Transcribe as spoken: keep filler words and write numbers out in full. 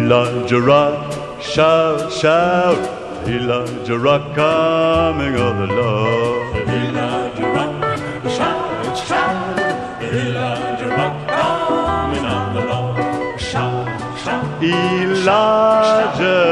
Elijah Rock, shout, shout, Elijah Rock, coming of the Lord. Elijah Rock, shout, shout, Elijah Rock, coming of the Lord. Shout, shout, Elijah